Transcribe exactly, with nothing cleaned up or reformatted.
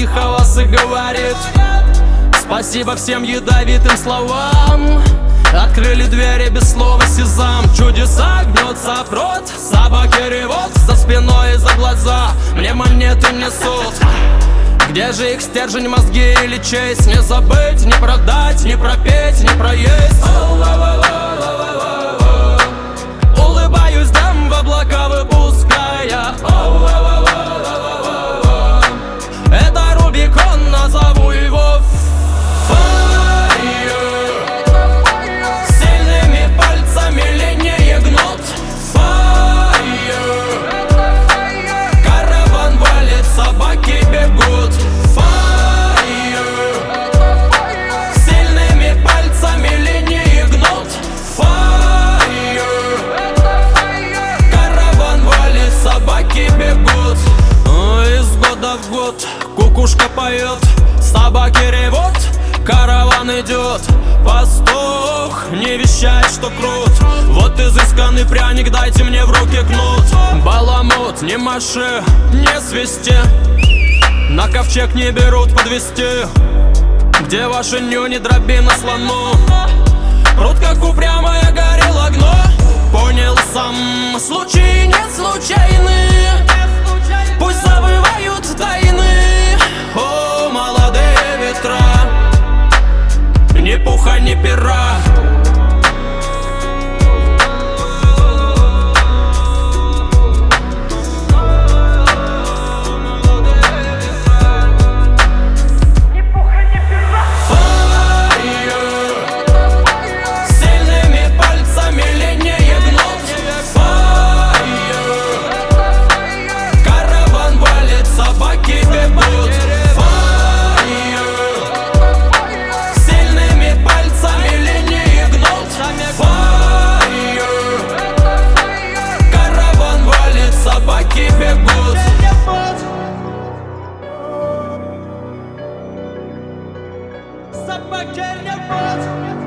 тихо вас и говорит: спасибо всем ядовитым словам. Открыли двери без слова сезам. Чудеса гнется в рот, собаки ревут за спиной и за глаза. Мне монеты несут. Где же их стержень, мозги или честь? Не забыть, не продать, не пропеть, не проесть. Улыбаюсь дам в облака выпуская. Это Рубикон, назову его Fire. Сильными пальцами линии гнут Fire. Караван валит, собаки бегут Fire. Сильными пальцами линии гнут Fire. Караван валит, собаки бегут. Из года в год кукушка поет, собаки ревут, караван идет. Пастух не вещает, что крут. Вот изысканный пряник, дайте мне в руки кнут. Баламут, не маши, не свисти, на ковчег не берут подвести. Где ваши нюни, дробина слону? Прут, как упрямая горилла гно. Понял сам, случаи не случайны. Пусть завывают тайны, о, молодые ветра. Ни пуха, ни пера. Собаки бегут. Собаки ревут.